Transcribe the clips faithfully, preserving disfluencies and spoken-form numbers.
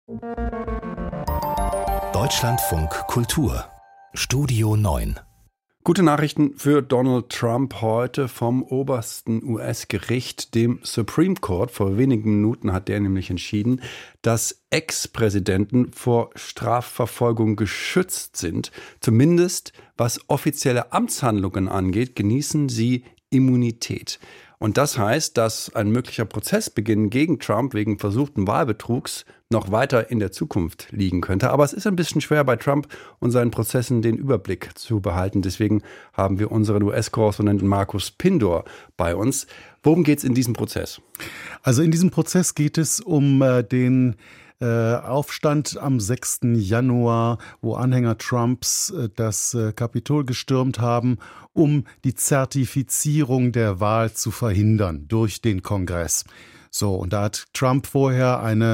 Deutschlandfunk Kultur Studio neun. Gute Nachrichten für Donald Trump heute vom obersten U S-Gericht, dem Supreme Court. Vor wenigen Minuten hat der nämlich entschieden, dass Ex-Präsidenten vor Strafverfolgung geschützt sind. Zumindest was offizielle Amtshandlungen angeht, genießen sie Immunität. Und das heißt, dass ein möglicher Prozessbeginn gegen Trump wegen versuchten Wahlbetrugs noch weiter in der Zukunft liegen könnte. Aber es ist ein bisschen schwer, bei Trump und seinen Prozessen den Überblick zu behalten. Deswegen haben wir unseren U S-Korrespondenten Markus Pindor bei uns. Worum geht es in diesem Prozess? Also in diesem Prozess geht es um äh, den äh, Aufstand am sechsten Januar, wo Anhänger Trumps äh, das äh, Kapitol gestürmt haben, um die Zertifizierung der Wahl zu verhindern durch den Kongress. So, und da hat Trump vorher eine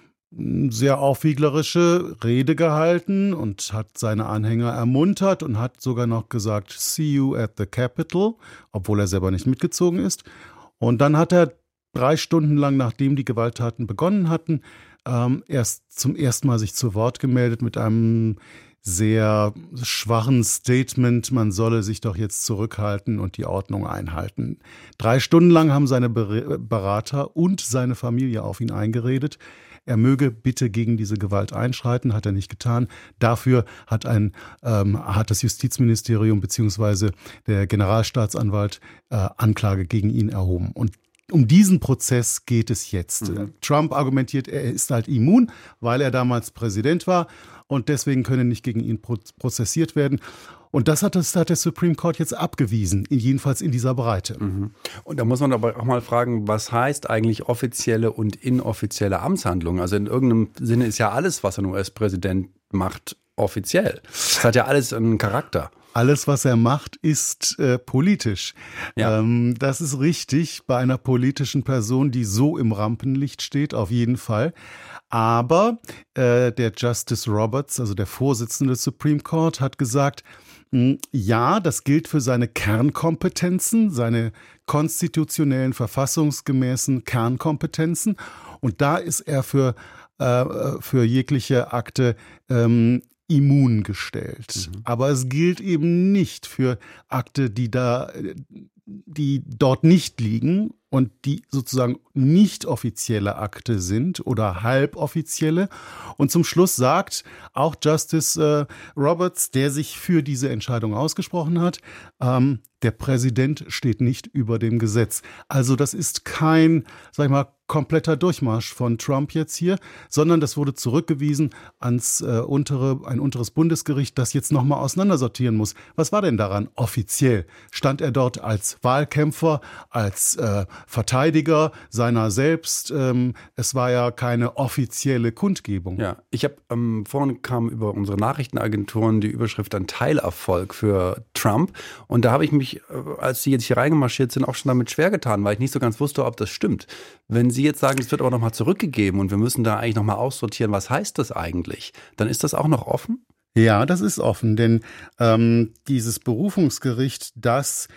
sehr aufwieglerische Rede gehalten und hat seine Anhänger ermuntert und hat sogar noch gesagt, see you at the Capitol, obwohl er selber nicht mitgezogen ist. Und dann hat er drei Stunden lang, nachdem die Gewalttaten begonnen hatten, ähm, erst zum ersten Mal sich zu Wort gemeldet mit einem sehr schwachen Statement, man solle sich doch jetzt zurückhalten und die Ordnung einhalten. Drei Stunden lang haben seine Berater und seine Familie auf ihn eingeredet. Er möge bitte gegen diese Gewalt einschreiten, hat er nicht getan. Dafür hat, ein, ähm, hat das Justizministerium bzw. der Generalstaatsanwalt äh, Anklage gegen ihn erhoben. Und um diesen Prozess geht es jetzt. Mhm. Trump argumentiert, er ist halt immun, weil er damals Präsident war und deswegen könne nicht gegen ihn prozessiert werden. Und das hat, das hat der Supreme Court jetzt abgewiesen, jedenfalls in dieser Breite. Mhm. Und da muss man aber auch mal fragen, was heißt eigentlich offizielle und inoffizielle Amtshandlungen? Also in irgendeinem Sinne ist ja alles, was ein U S-Präsident macht, offiziell. Das hat ja alles einen Charakter. Alles, was er macht, ist äh, politisch. Ja. Ähm, das ist richtig bei einer politischen Person, die so im Rampenlicht steht, auf jeden Fall. Aber äh, der Justice Roberts, also der Vorsitzende des Supreme Court, hat gesagt, mh, ja, das gilt für seine Kernkompetenzen, seine konstitutionellen, verfassungsgemäßen Kernkompetenzen. Und da ist er für, äh, für jegliche Akte ähm, immun gestellt. Mhm. Aber es gilt eben nicht für Akte, die da, die dort nicht liegen und die sozusagen nicht offizielle Akte sind oder halboffizielle. Und zum Schluss sagt auch Justice äh, Roberts, der sich für diese Entscheidung ausgesprochen hat, ähm, der Präsident steht nicht über dem Gesetz. Also das ist kein, sag ich mal, kompletter Durchmarsch von Trump jetzt hier, sondern das wurde zurückgewiesen ans äh, untere, ein unteres Bundesgericht, das jetzt nochmal auseinandersortieren muss. Was war denn daran offiziell? Stand er dort als Wahlkämpfer, als äh, Verteidiger seiner selbst? Ähm, es war ja keine offizielle Kundgebung. Ja, ich habe ähm, vorhin kam über unsere Nachrichtenagenturen die Überschrift ein Teilerfolg für Trump und da habe ich mich, als Sie jetzt hier reingemarschiert sind, auch schon damit schwer getan, weil ich nicht so ganz wusste, ob das stimmt. Wenn Sie jetzt sagen, es wird aber nochmal zurückgegeben und wir müssen da eigentlich nochmal aussortieren, was heißt das eigentlich? Dann ist das auch noch offen? Ja, das ist offen, denn ähm, dieses Berufungsgericht, das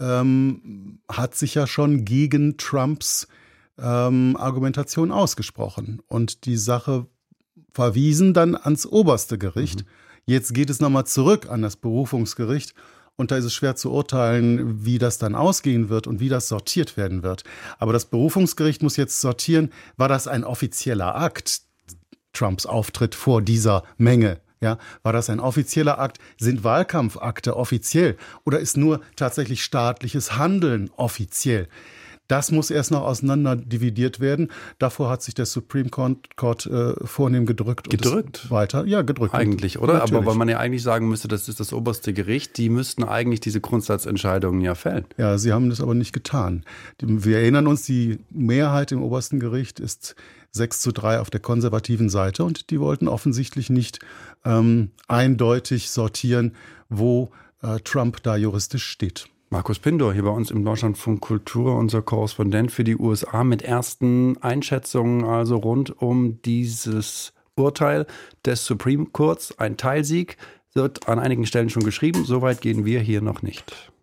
ähm, hat sich ja schon gegen Trumps ähm, Argumentation ausgesprochen und die Sache verwiesen dann ans oberste Gericht. Mhm. Jetzt geht es nochmal zurück an das Berufungsgericht. Und da ist es schwer zu urteilen, wie das dann ausgehen wird und wie das sortiert werden wird. Aber das Berufungsgericht muss jetzt sortieren, war das ein offizieller Akt, Trumps Auftritt vor dieser Menge? Ja, war das ein offizieller Akt? Sind Wahlkampfakte offiziell? Oder ist nur tatsächlich staatliches Handeln offiziell? Das muss erst noch auseinander dividiert werden. Davor hat sich der Supreme Court äh, vornehm gedrückt. Gedrückt? Und weiter, ja, gedrückt. Eigentlich, oder? Natürlich. Aber weil man ja eigentlich sagen müsste, das ist das oberste Gericht, die müssten eigentlich diese Grundsatzentscheidungen ja fällen. Ja, sie haben das aber nicht getan. Wir erinnern uns, die Mehrheit im obersten Gericht ist sechs zu drei auf der konservativen Seite und die wollten offensichtlich nicht ähm, eindeutig sortieren, wo äh, Trump da juristisch steht. Markus Pindor hier bei uns im Deutschlandfunk Kultur, unser Korrespondent für die U S A mit ersten Einschätzungen also rund um dieses Urteil des Supreme Courts. Ein Teilsieg wird an einigen Stellen schon geschrieben, soweit gehen wir hier noch nicht.